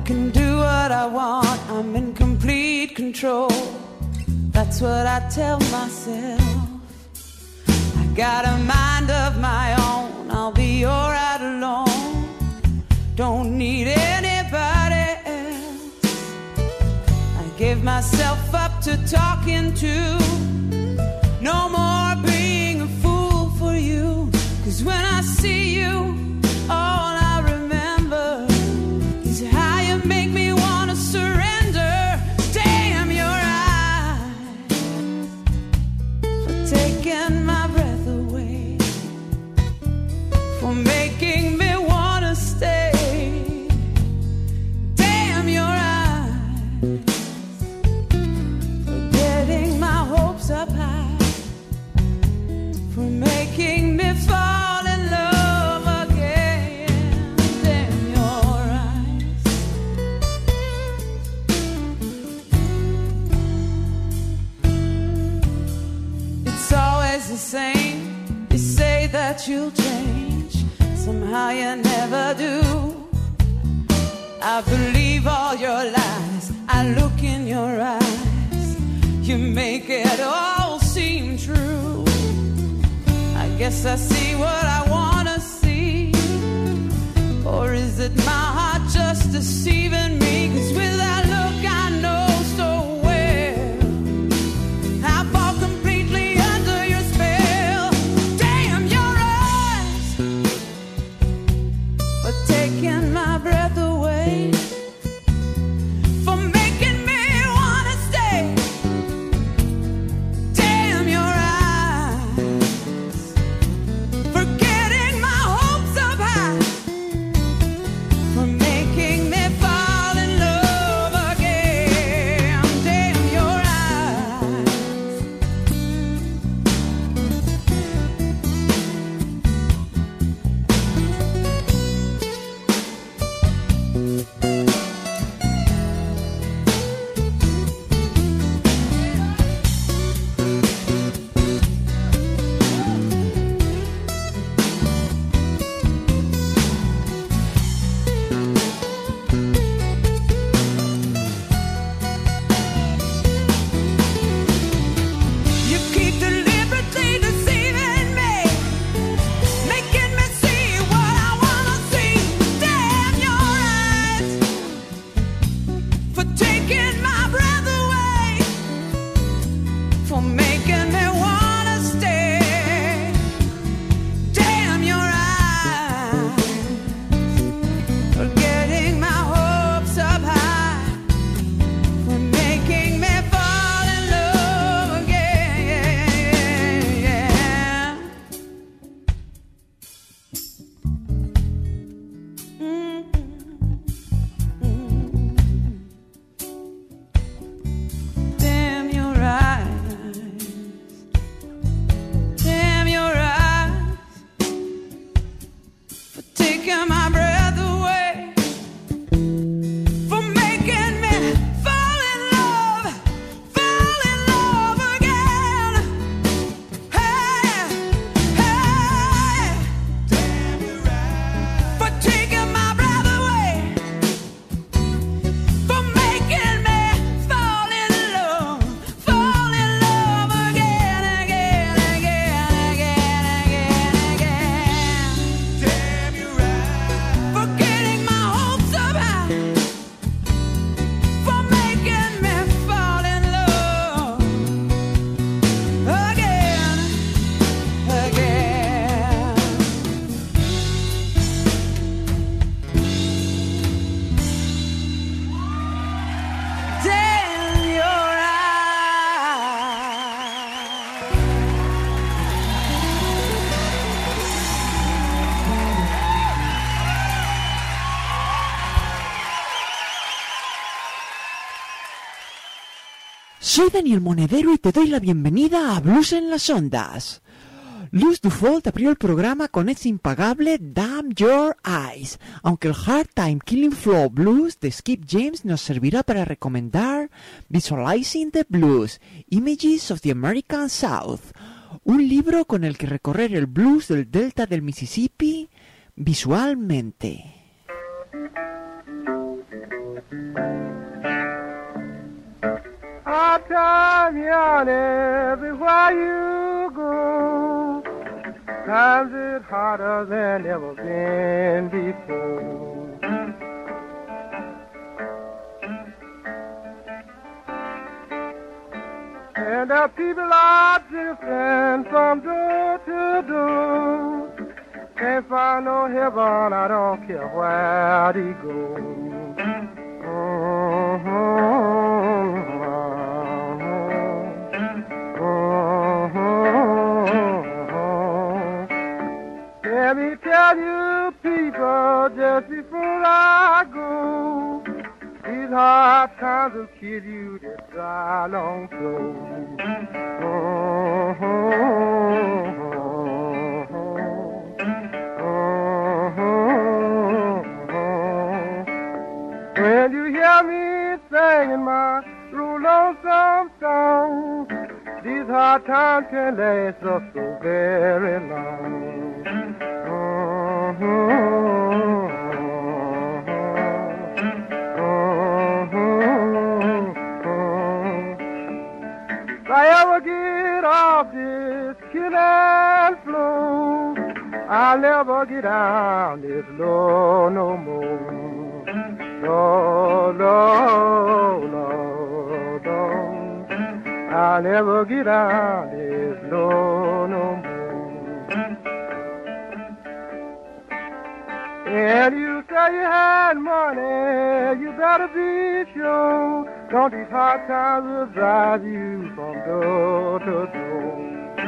can do what I want, I'm in complete control. That's what I tell myself. I got a mind of my own, I'll be alright alone. Don't need anybody else. I gave myself up to talking to. No more being a fool for you. 'Cause when I see you, all I remember is how you make me wanna surrender. Damn your eyes for taking my breath away, for making me wanna stay. Damn your eyes for getting my hopes up high, for making me fall in love again. Damn your eyes. It's always the same. You say that you'll change, somehow you never do. I believe all your lies, I look in your eyes, you make it all seem true. I guess I see what I wanna see, or is it my heart just deceiving me? 'Cause with that look I know so well I fall completely under your spell. Damn your eyes for taking my breath away, for making me wanna stay. Damn your eyes for getting my hopes up high, for making me fall in love again. Damn your eyes. You keep deliberately deceiving me, making me see what I wanna see. Damn your eyes for taking my breath away, for making me wanna stay. Damn your eyes for getting my hopes up high, for making me fall in love again. Damn your eyes, damn your eyes for taking my breath away, for making me fall in love again. Hey, hey, damn your eyes for taking my breath away, for making me fall in love again, again, again, again, again, again. Damn your eyes for getting my hopes up high, for making me fall in love again, again. Damn your eyes. Soy Daniel Monedero y te doy la bienvenida a Blues en las Ondas. Luz Dufault abrió el programa con ese impagable Damn Your Eyes, aunque el Hard Time Killing Floor Blues de Skip James nos servirá para recomendar Visualizing the Blues, Images of the American South, un libro con el que recorrer el blues del delta del Mississippi visualmente. Our time here everywhere you go. Times it harder than ever been before. And our people are drifting from door to door. Can't find no heaven, I don't care where they go. Let me tell you, people, just before I go, these hard times will kill you, just dry long flow. When you hear me singing my real lonesome song, these hard times can last us so very long. If I ever get off this killing flow, I'll never get down this low no more. No, no, no, no. I'll never get down this low no more. And you say you had money, you better be sure. Don't these hard times will drive you from door to door.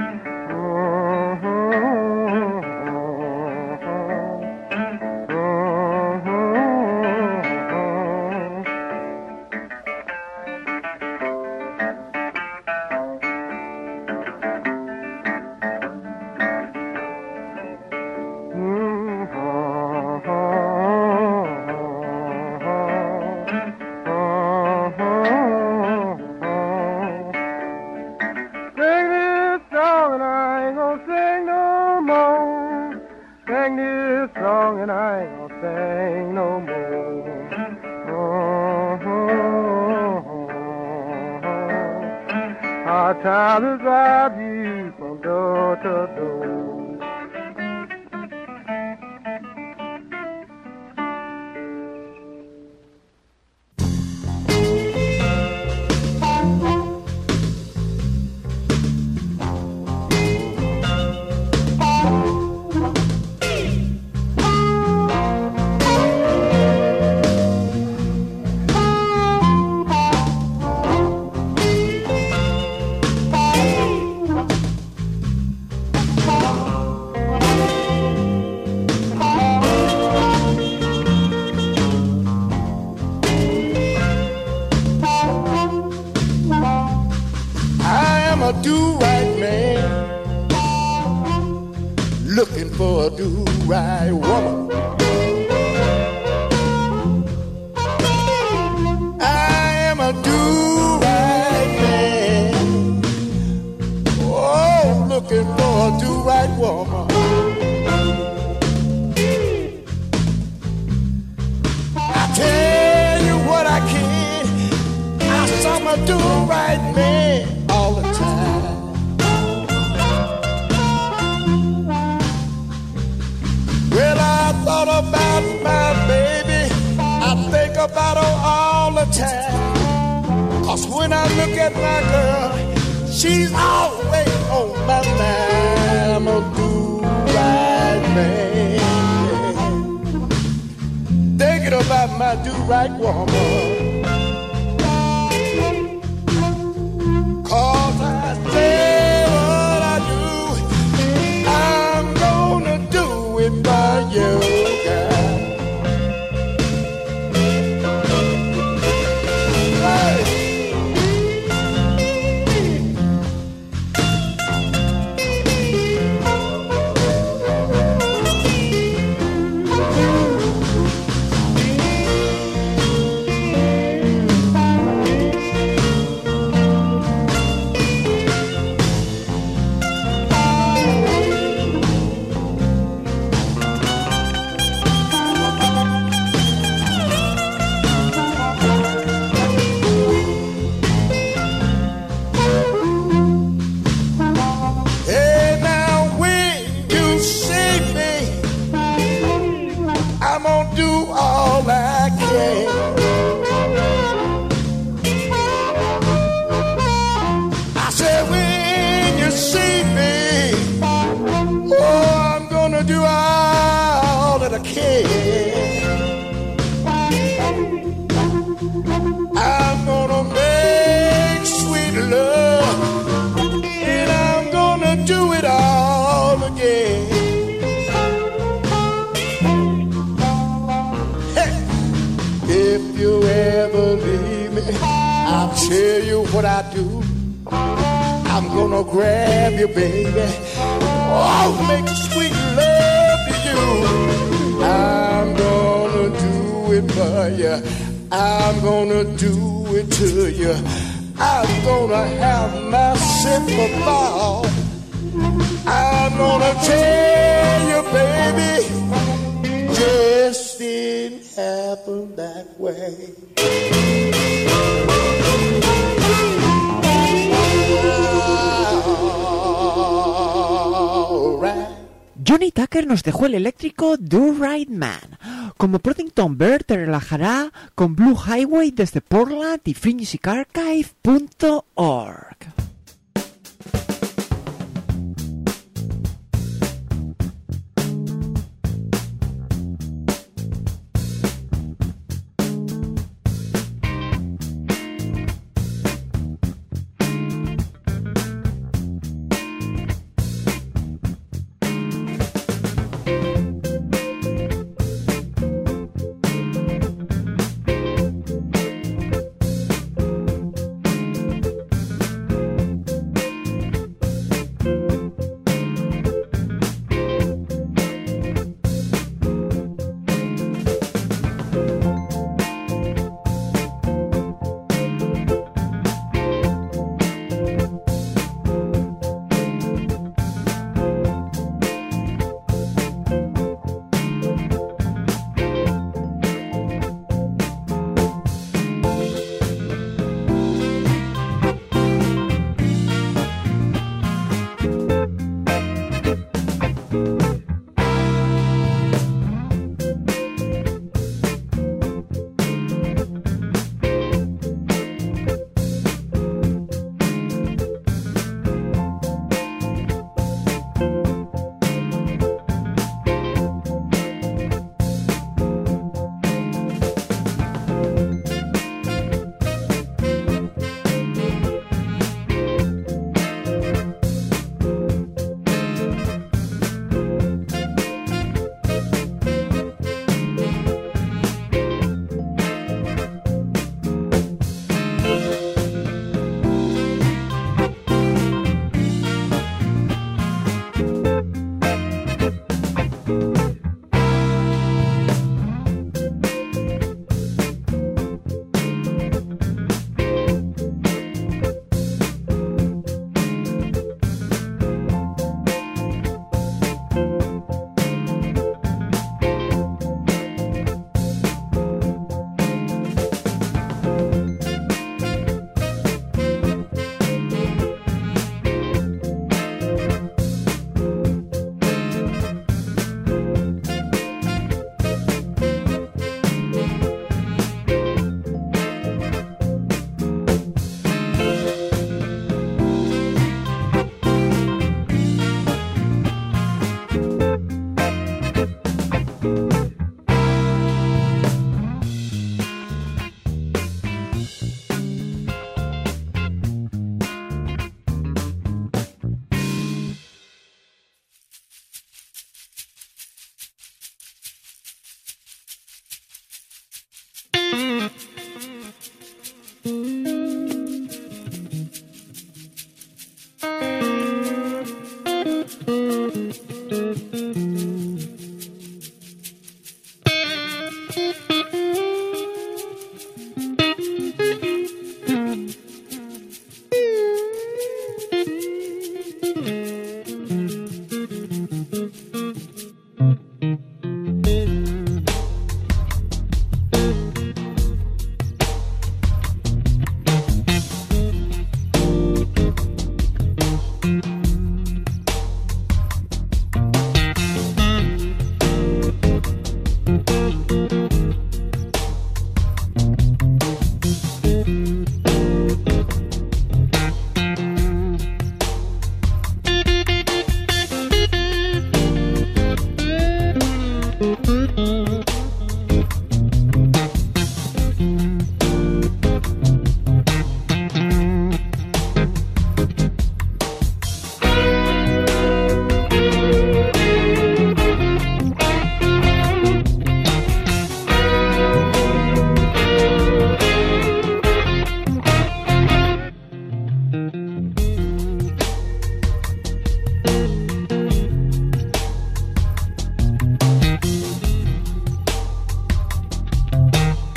Time to drive you from door to door. Do-right man, looking for a do-right woman. I am a do-right man, oh, looking for a do-right woman. I tell you what I can, I saw my do-right man all the time. Well, I thought about my baby, I think about her all the time. 'Cause when I look at my girl, she's always on my mind. I'm a do-right man, thinking about my do-right woman. 'Cause I say what I do, I'm gonna do it by you, girl. Hey. way. I said, when you see me, oh, I'm gonna do all that I can. I'm gonna make sweet love, and I'm gonna do it all again. Hey, if you ever leave me, I'll tell you what I do. I'm gonna grab you, baby. Oh, make sweet love to you. I'm gonna do it for you. I'm gonna do it to you. I'm gonna have myself a ball. I'm gonna tell you, baby, just didn't happen that way. Johnny Tucker nos dejó el eléctrico Do Right Man. Como Proddington Bear te relajará con Blue Highway desde Portland y freemusicarchive.org.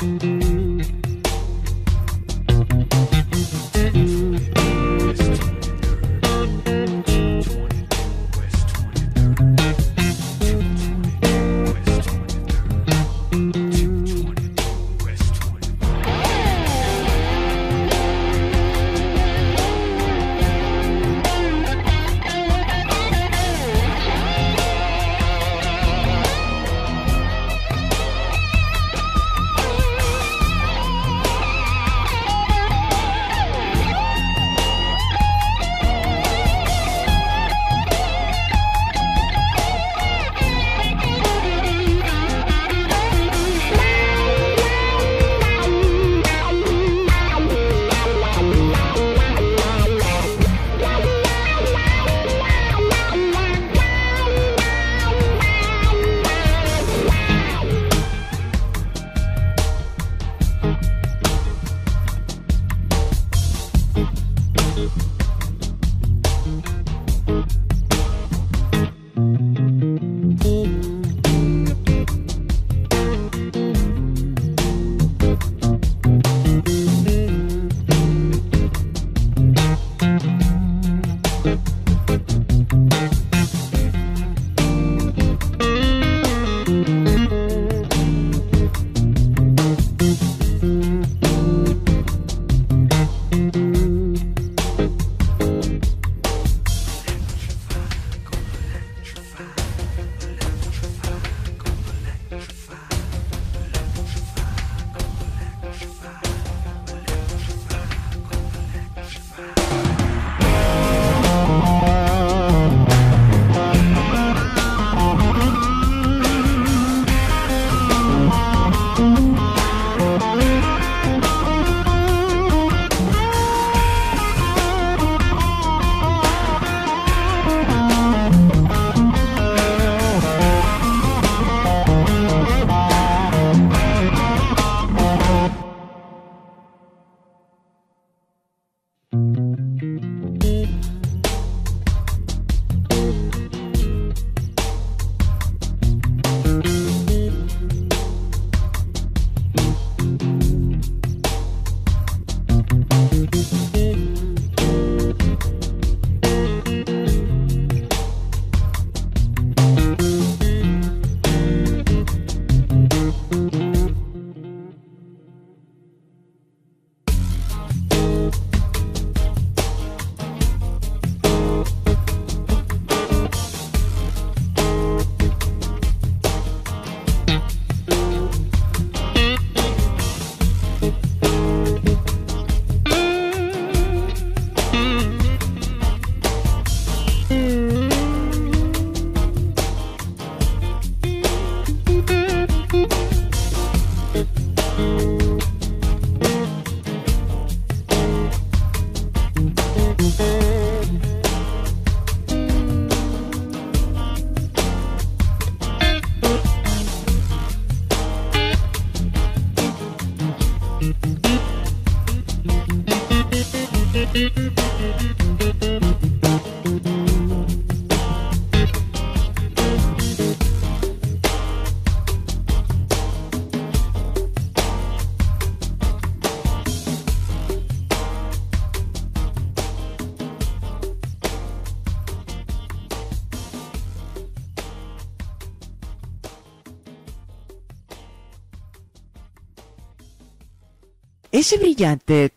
Ese brillante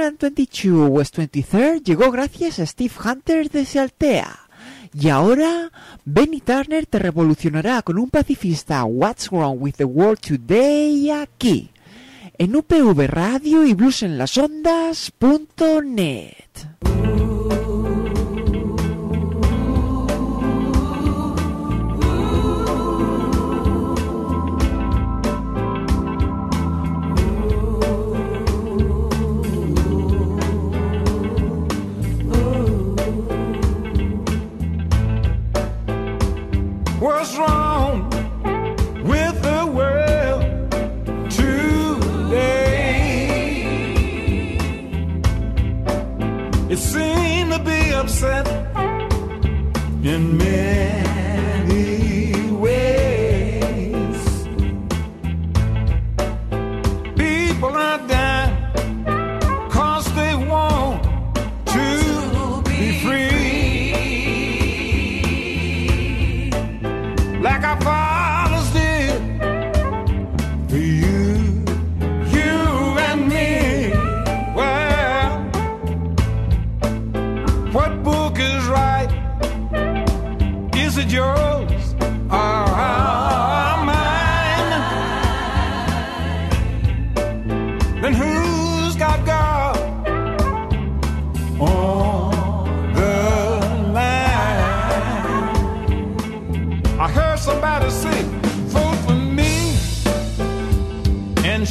222 West 23rd llegó gracias a Steve Hunter desde Altea. Y ahora, Benny Turner te revolucionará con un pacifista What's Wrong with the World Today aquí, en UPV Radio y bluesenlasondas.net. What's wrong with the world today? It seems to be upset in many ways.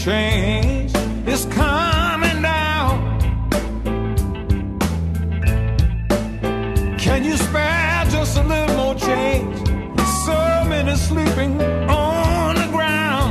change is coming down. Can you spare just a little more change? So many sleeping on the ground.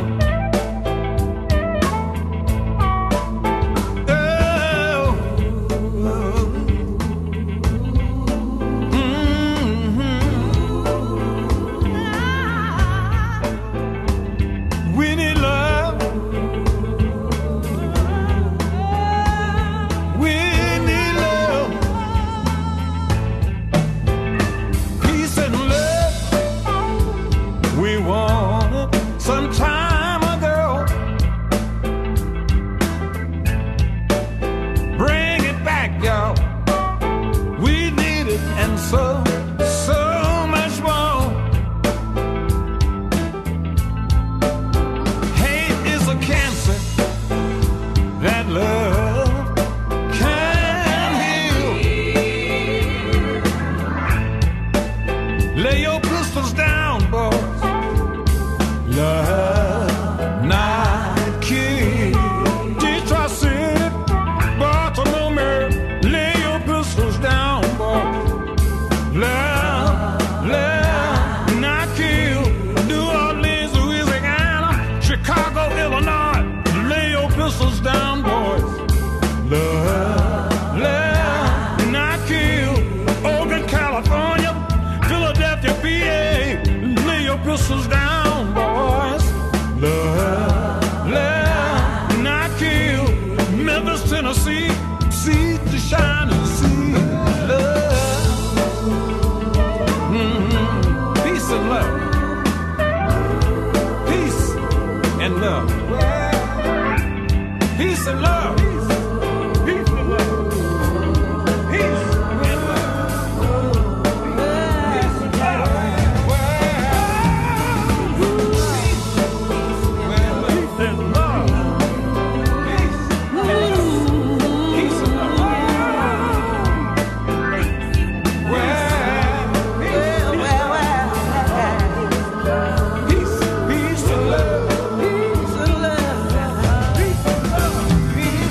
Pistols down, boys. Love, not kill. Memphis, Tennessee, see the shining sea. Love, peace and love, peace and love, peace and love, peace and love, peace. Peace.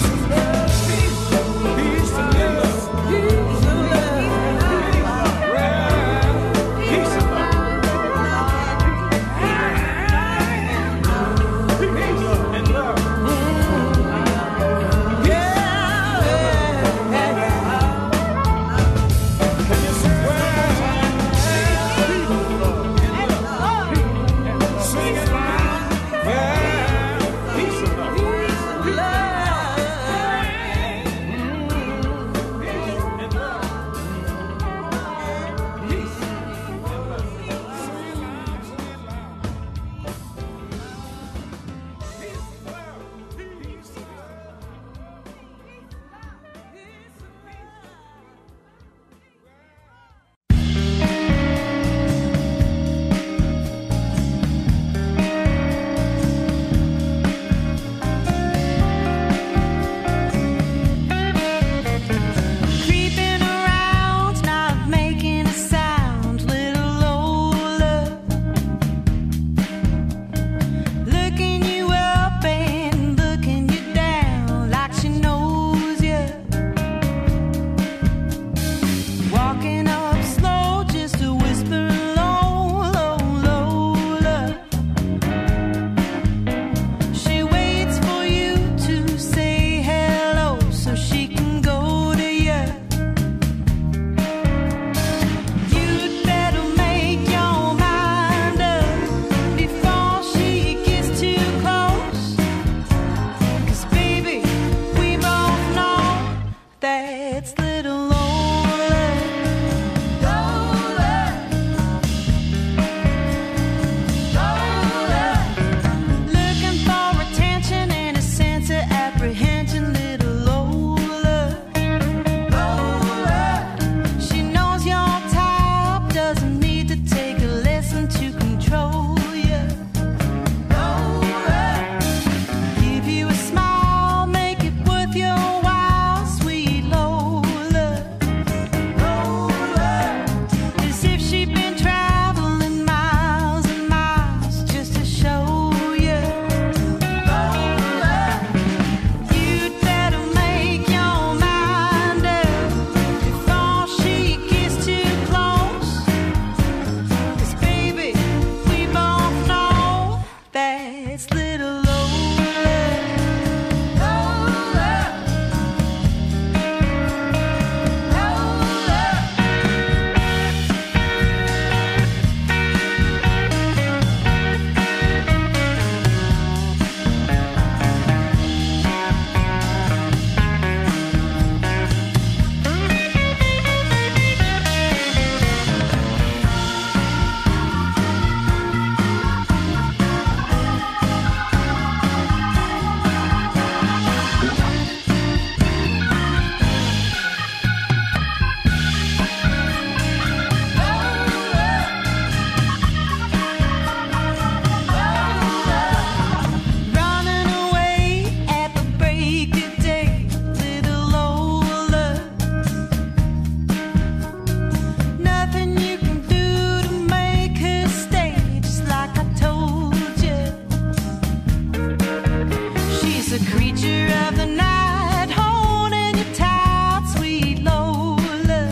a creature of the night, holding you tight, sweet Lola.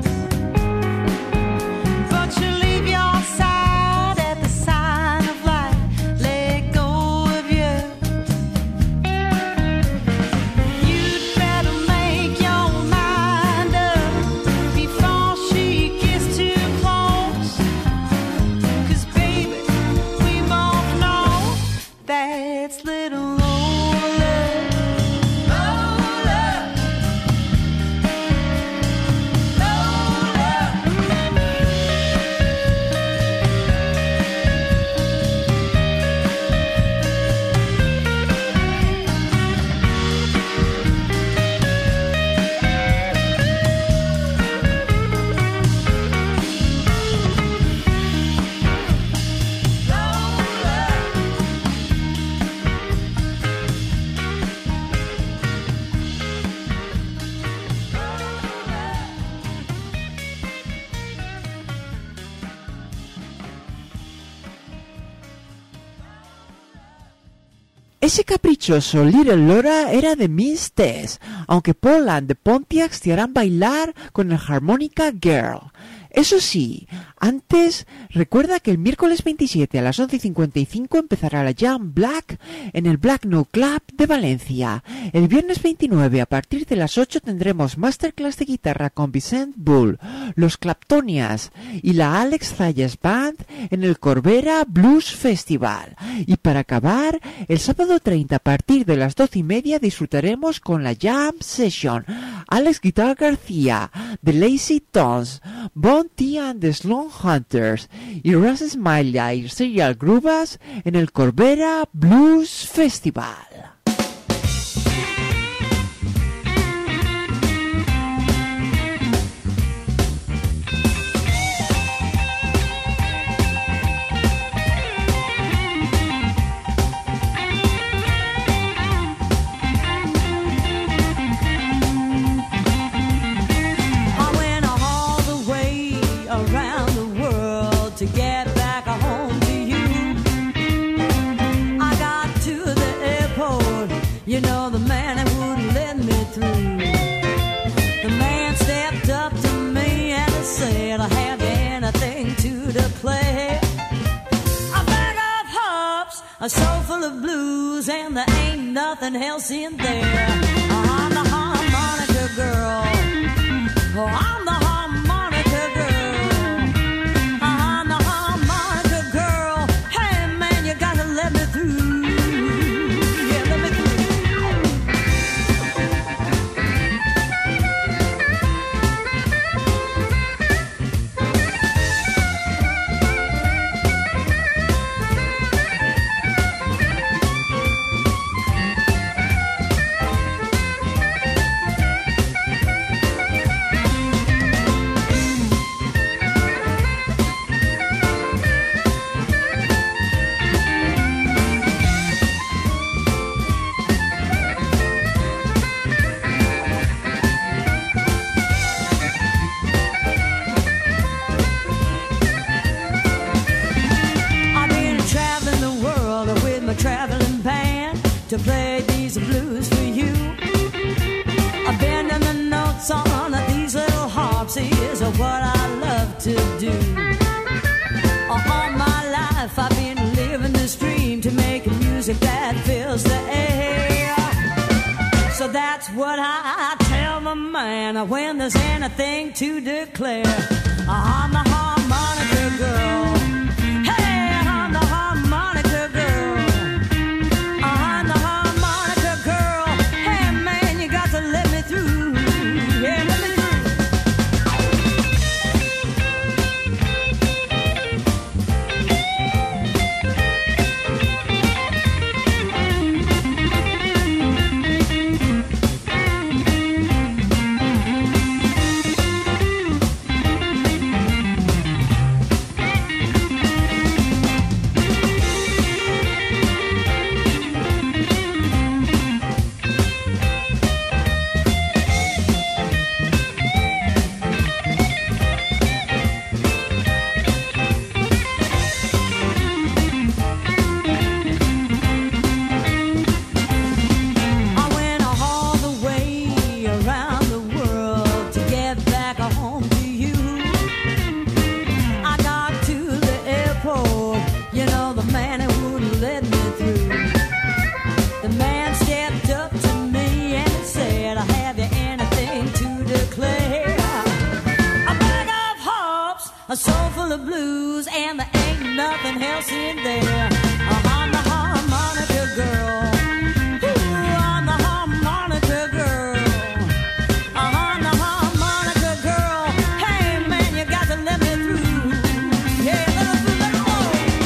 But you leave your side at the sign of light, let go of you. You'd better make your mind up before she gets too close. 'Cause baby, we both know that's little Lola. Lola. Ese caprichoso Little Laura era de Miss Tess, aunque Paul and the Pontiacs te harán bailar con el Harmonica Girl. Eso sí, antes recuerda que el miércoles 27 a las 11:55 empezará la Jam Black en el Black Note Club de Valencia. El viernes 29 a partir de las 8 tendremos masterclass de guitarra con Vicent Bull, los Claptonias y la Alex Zayas Band en el Corbera Blues Festival. Y para acabar, el sábado 30 a partir de las 12:30 disfrutaremos con la Jam Session. Alex Guitar García, The Lazy Tones, Bon T and the Sloan Hunters y Russ Smiley y Serial Groovas en el Corbera Blues Festival. To get back home to you, I got to the airport. You know the man that wouldn't let me through. The man stepped up to me and said, "I have anything to declare? A bag of hops, a soul full of blues, and there ain't nothing else in there. I'm the harmonica girl. Oh, I'm the harmonica girl. Let me through, yeah, let me through. Traveling band to play these blues for you. I've been in the notes on these little harps is what I love to do. All my life I've been living this dream to make music that fills the air. So that's what I tell my man when there's anything to declare. I'm the harmonica girl. Hey, I'm the harmonica girl. a soul full of blues, and there ain't nothing else in there. I'm the harmonica girl. Ooh, I'm the harmonica girl. I'm the harmonica girl. Hey man, you got to let me through. Yeah, let me through, let me go.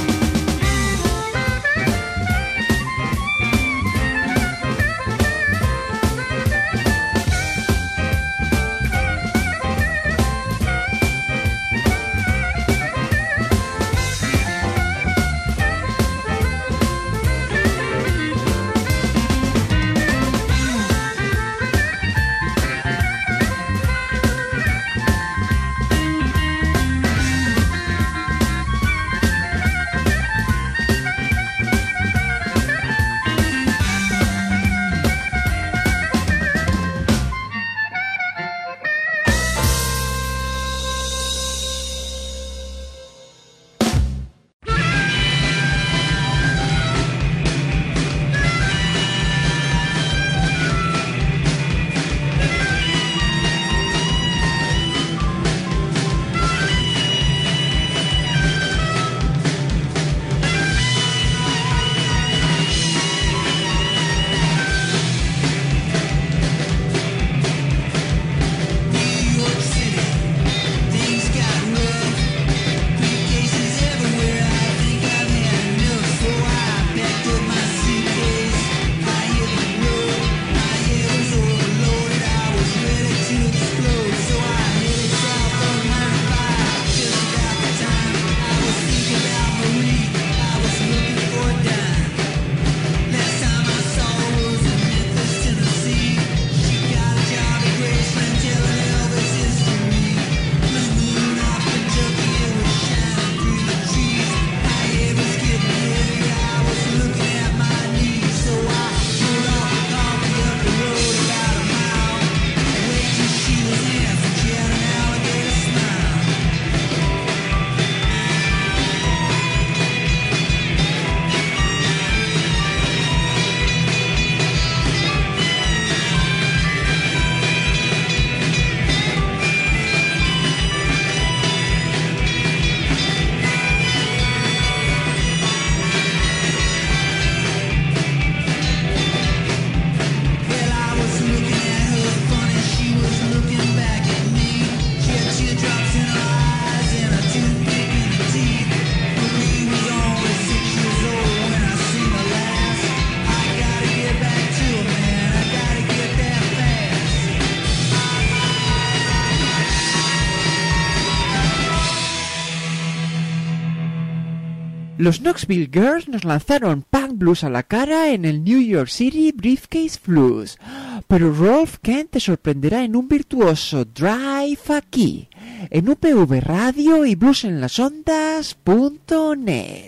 Los Knoxville Girls nos lanzaron punk blues a la cara en el New York City Briefcase Blues, pero Rolf Kent te sorprenderá en un virtuoso drive aquí, en UPV Radio y bluesenlasondas.net.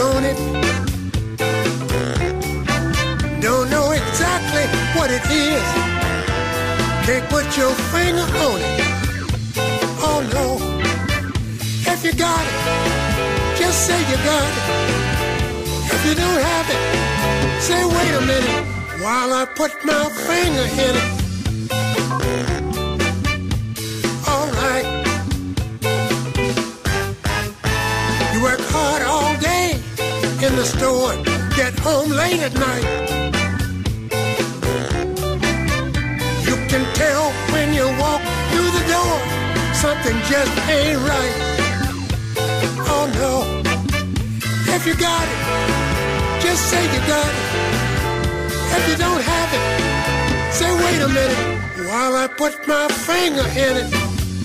on it. Don't know exactly what it is. Can't put your finger on it. Oh no. If you got it, just say you got it. If you don't have it, say wait a minute while I put my finger in it. All right. You work hard all day in the store, get home late at night. You can tell when you walk through the door, something just ain't right. Oh no. If you got it, just say you got it. If you don't have it, say wait a minute while I put my finger in it.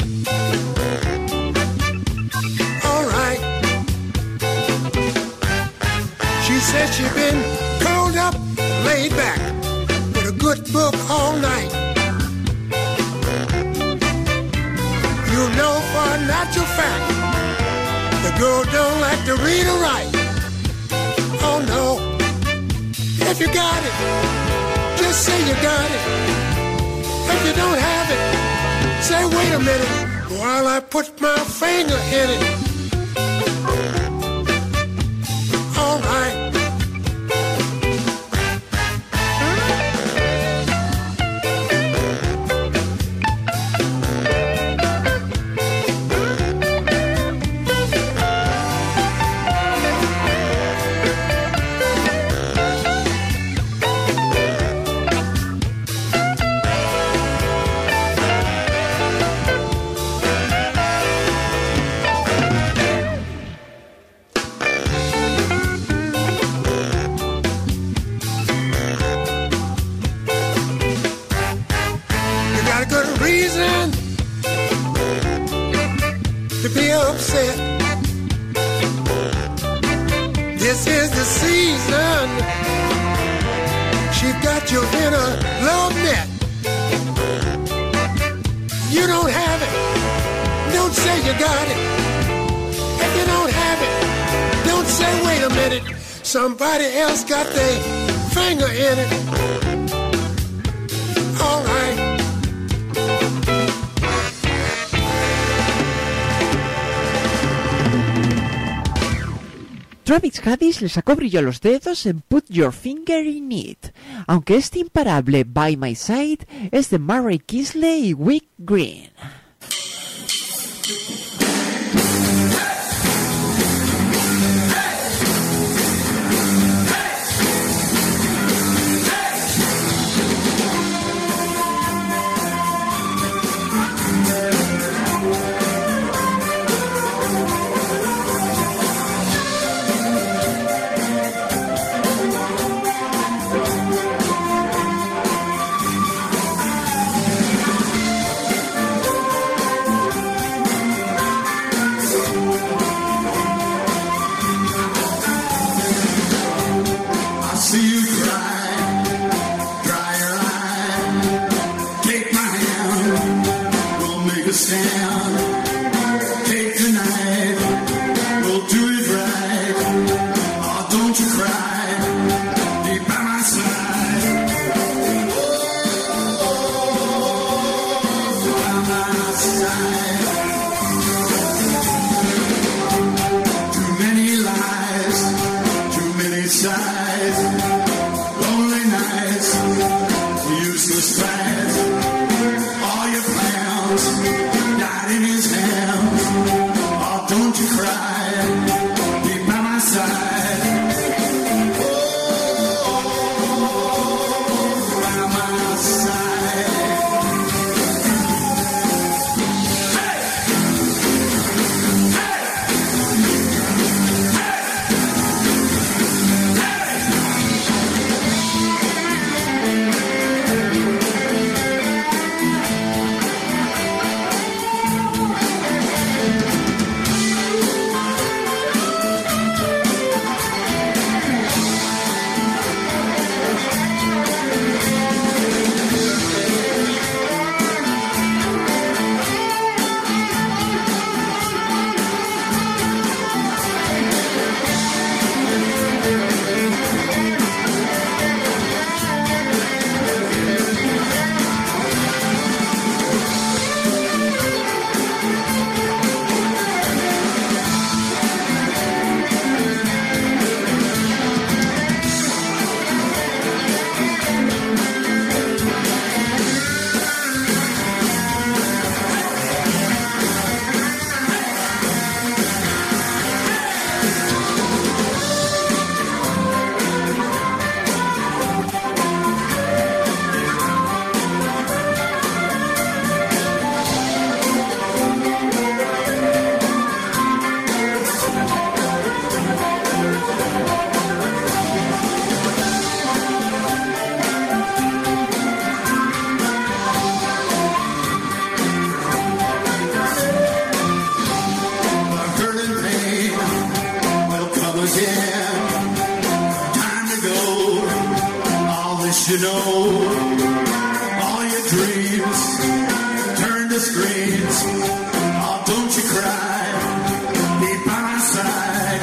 All right. She said she'd been curled up, laid back, with a good book all night. You know for a natural fact, the girl don't like to read or write. Oh no. If you got it, just say you got it. If you don't have it, say wait a minute while I put my finger in it. All right. To be upset. This is the season. She got you in a love net. You don't have it, don't say you got it. If you don't have it, don't say wait a minute, somebody else got their finger in it. All right. Travis Haddish le sacó brillo a los dedos en Put Your Finger in It, aunque este imparable By My Side es de Murray Kisley y Wick Green. dreams turn to screams. Oh, don't you cry, be by my side.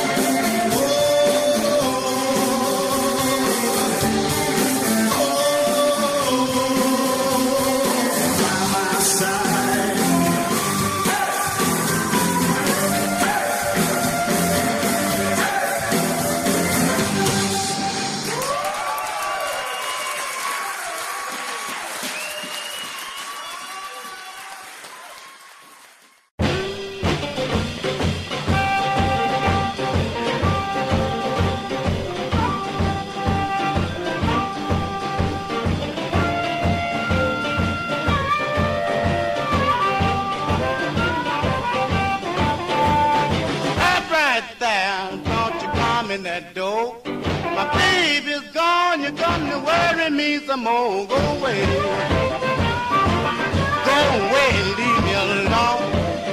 By my side. Stop right there, don't you come in that door. My baby's gone, you're gonna worry me some more. Go away and leave me alone.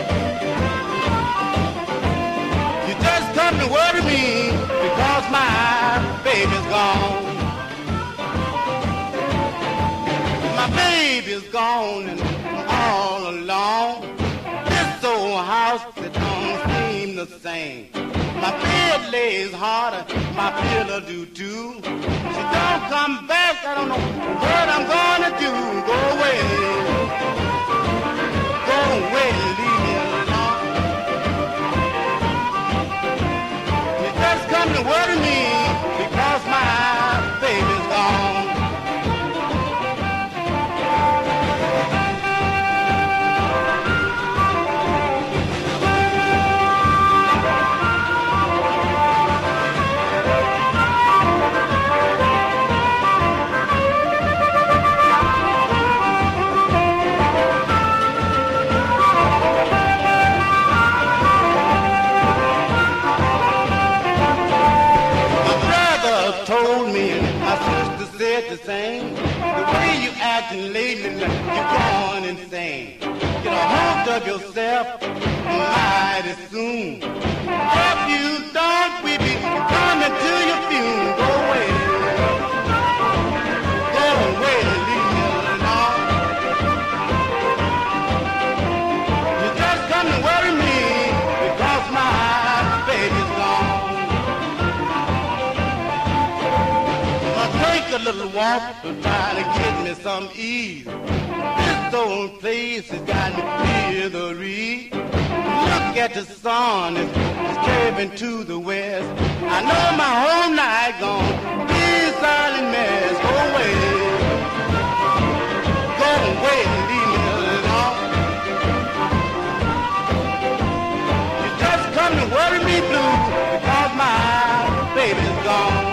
You just come to worry me because my baby's gone. My baby's gone and I'm all alone. This old house that don't seem the same. My bed lays harder, my pillow do too. She don't come back, I don't know what I'm gonna do. Go away and leave me alone. You just come to worry me because my baby's gone. The same. The way you acting lately, you're going insane. Get a hold of yourself mighty soon. If you don't, we be coming to your funeral. Go away and leave me alone. You just come to worry me because my baby's gone. Take a little walk and try to get me some ease. This old place has got me misery. Look at the sun, it's curving to the west. I know my whole night gone be a silent mess. Go away and leave me alone. You just come to worry me blue because my baby's gone.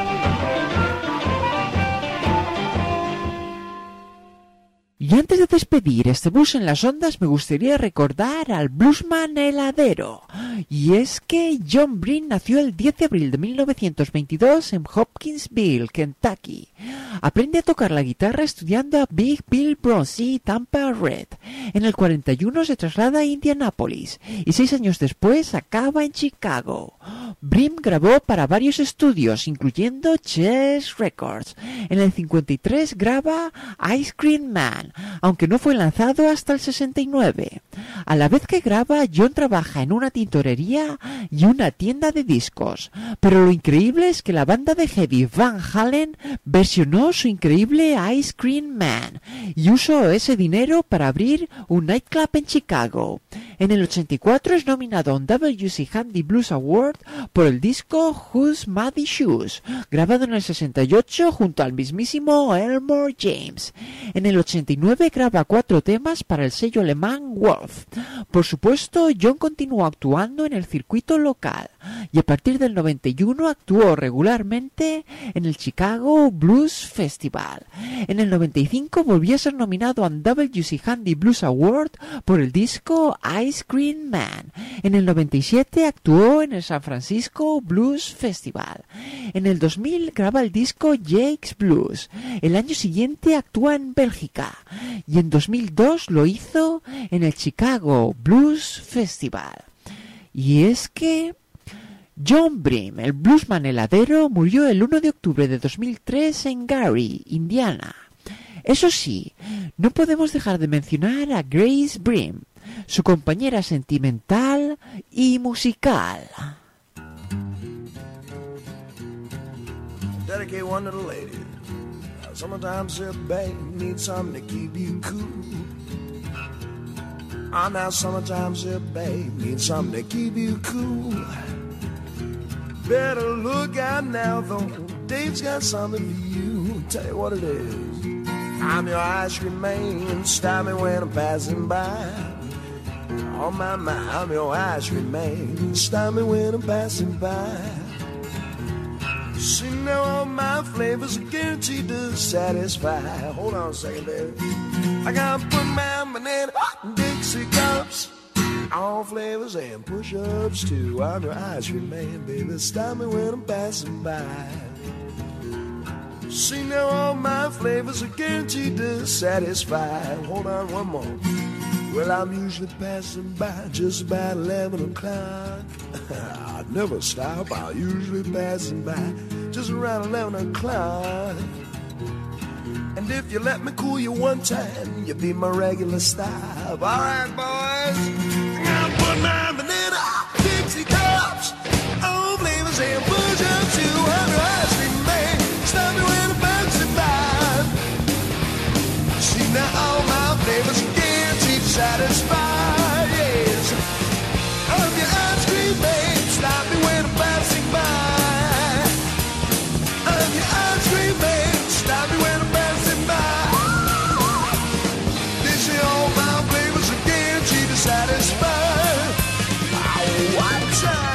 Y antes de despedir este blues en las ondas, me gustaría recordar al bluesman heladero. Y es que John Breen nació el 10 de abril de 1922 en Hopkinsville, Kentucky. Aprende a tocar la guitarra estudiando a Big Bill Bronze y Tampa Red. En el 41 se traslada a Indianápolis y 6 años después acaba en Chicago. Breen grabó para varios estudios, incluyendo Chess Records. En el 53 graba Ice Cream Man, aunque no fue lanzado hasta el 69. A la vez que graba, John trabaja en una tintorería y una tienda de discos. Pero lo increíble es que la banda de heavy Van Halen versionó su increíble Ice Cream Man y usó ese dinero para abrir un nightclub en Chicago. En el 84 es nominado a un W.C. Handy Blues Award por el disco Who's Muddy Shoes, grabado en el 68 junto al mismísimo Elmore James. En el 89 graba 4 temas para el sello alemán Wolf. Por supuesto, John continuó actuando en el circuito local y a partir del 91 actuó regularmente en el Chicago Blues Festival. En el 95 volvió a ser nominado a un W.C. Handy Blues Award por el disco Ice Cream Man. En el 97 actuó en el San Francisco Blues Festival. En el 2000 graba el disco Jake's Blues. El año siguiente actúa en Bélgica y en 2002 lo hizo en el Chicago Blues Festival. Y es que John Breen, el bluesman heladero, murió el 1 de octubre de 2003 en Gary, Indiana. Eso sí, no podemos dejar de mencionar a Grace Brim, su compañera sentimental y musical. Dedicate one to the ladies. Sometimes a babe needs something to keep you cool. Now sometimes a babe needs something to keep you cool. Better look out now, though. Dave's got something for you. Tell you what it is. I'm your ice cream man. Stop me when I'm passing by. Oh my, I'm your ice cream man. Stop me when I'm passing by. See now all my flavors are guaranteed to satisfy. Hold on a second, baby. I gotta put my banana in Dixie cups. All flavors and push-ups too. I'm your ice cream man, baby. Stop me when I'm passing by. See now all my flavors are guaranteed to satisfy. Hold on one more. Well, I'm usually passing by just about 11 o'clock. I never stop, I'm usually passing by just around 11 o'clock. And if you let me cool you one time, you'll be my regular stop. All right, boys. I'm putting my banana Dixie cups. All flavors and push-ups to 100 ice cream man. Stop me when I'm passing by. See now all my flavors are guaranteed to satisfy. Yes, I'm your ice cream man. Stop me when I'm passing by. I'm your ice cream man. Stop me when I'm passing by. They say all my flavors are guaranteed to satisfy. Oh, what time?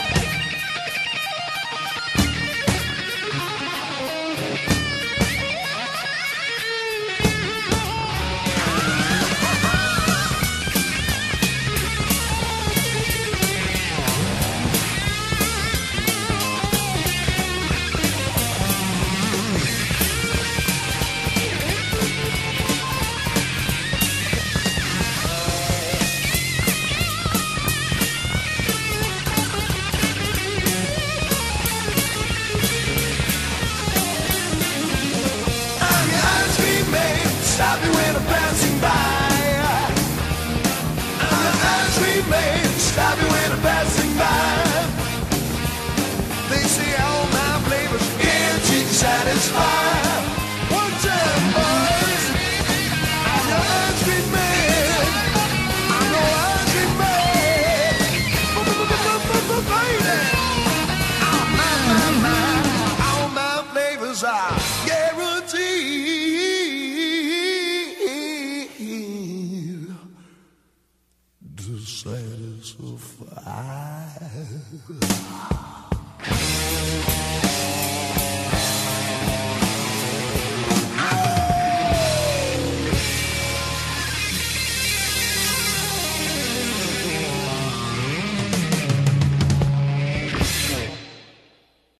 Stop me when I'm passing by. I'm the ice cream man. Stop me when I'm passing by. They say all my flavors guaranteed to satisfy. One time, boys. I'm the ice cream man. I'm the ice cream man. Baby. All my flavors are guaranteed to satisfy.